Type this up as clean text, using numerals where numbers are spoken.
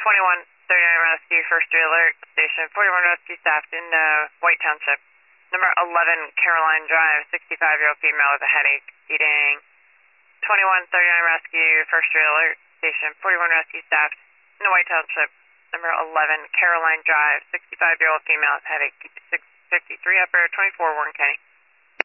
2139 Rescue, first alert, station 41 Rescue staff in White Township. Number 11 Caroline Drive, 65-year-old female with a headache, eating. 2139 Rescue, first alert, station 41 Rescue staff in the White Township. Number 11 Caroline Drive, 65-year-old female with a headache, 653 upper, 24 Warren County.